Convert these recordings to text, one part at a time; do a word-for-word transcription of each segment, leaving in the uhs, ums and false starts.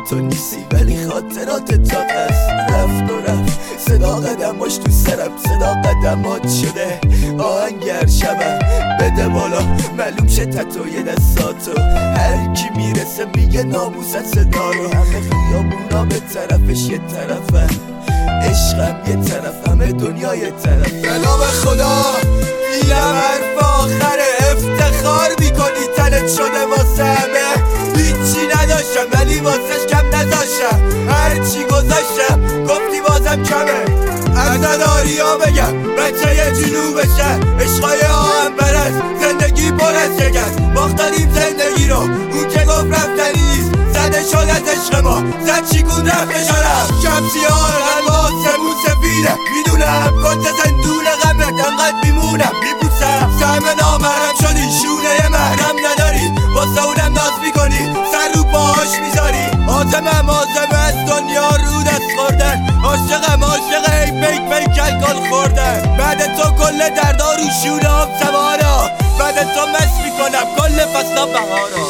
تو نیستی ولی خاطرات تا هست. رفت و رفت صدا قدماش تو سرم، صدا قدمات شده آهنگر شبم. بده بالا معلوم شه تتوی دستاتو، هر کی میرسه میگه ناموست صدا رو. همه خیابونا به طرفش یه طرفن، عشقم یه طرف، همه دنیا یه طرف. به نام خدا اینم حرف آخره، افتخار میکنی تنت شده واسه همه. هیچی نداشتم ولی واسش کم نذاشتم، هرچی گذاشتم گفتی بازم کمه. از نداری ها بگم بچه یه جنوبشه، عشقای آهم برست، زندگی پر از شکست. باختاریم زندگی رو، اون که گفت رفتنی نیست، زده شد از عشق ما، زد چیکون رفت نشارم. شمسی ها قلبا سمون سفیده، میدونم کن زندون غمت انقدر میمونم میبوسم. سهم نامرم شدی، شونه محرم نداری، واسه اونم ناز میکنی، سر رو پاهاش میذاری. آزمم آزمه از دنیا رو دست خوردن، عاشقم عاشق ای پیک پیک الکل خوردن. بعد تو کل دردا رو شونه هم سوارا، بعد تو مست میکنم کل فصلا بهارا.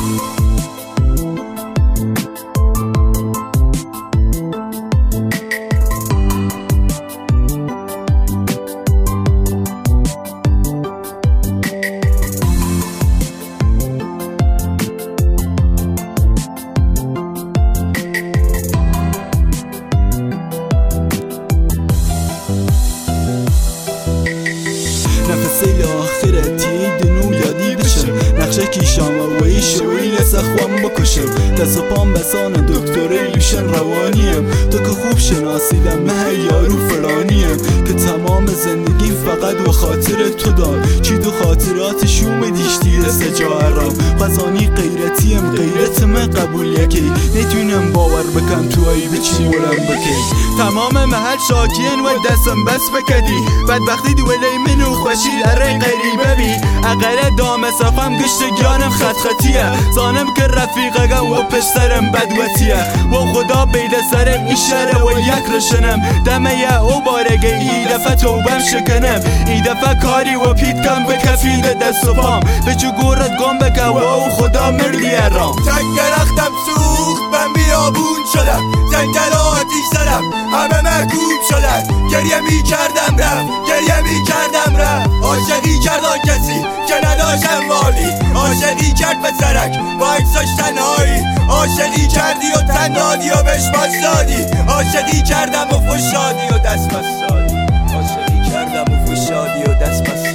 نفسی آخرتی دنو یادی بشم، نقشه کیشام و وی شوی لسخوام بکشم. دست و پام بسان دکتر لوشن روانیم، تو که خوب شناسیدم من یارو فرانیم. که تمام زندگی فقط و خاطر تو دار، چی دو خاطرات شوم دیشتی رسه جا ارام. غزانی غیرتیم غیرت من قبول یکی، نتونم باور بکن تو ای بچی ولم بکی. تمام محل شاکین و دستم بس بکدی، بدبختی دولی منو خوشی لره قریبه بی. اقل دام صفم گشت گانم خط خطیه، زانم که رفیقگم و پشترم بدوتیه. و خدا بیده سرم ایشاره و یک رشنم، دمه او بارگه ای دفعه توبم شکنم. ای دفعه کاری و پیت کم به کفیل دست و پام، به چو گورت گم بکه و او خدا مردی ارام. تک درختم سوخت من بیابون شدم، جنگل آتیش زدم همه محکوم شدن. گریه می کردم رفت، گریه می کردم رفت. عاشقی کرد آن کسی که نداشتم مالی، عاشقی کرد به سرک با عکساش تنهایی. عاشقی کردی و تنهادی و بهش دادی، عاشقی کردم و فشادی و دست بستادی، عاشقی کردم و فشادی و دست بستادی.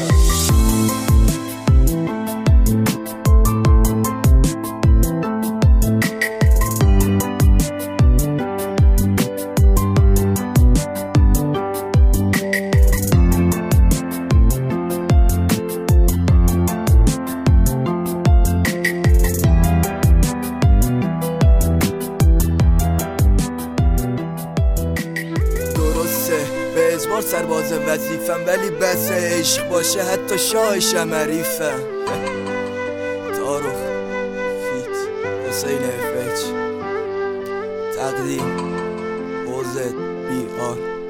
به ازبار سرباز وظیفم ولی بس عشق باشه حتی شاهشم حریفم. تارخ فیت حسین افچ تقدیم اوزد بی آر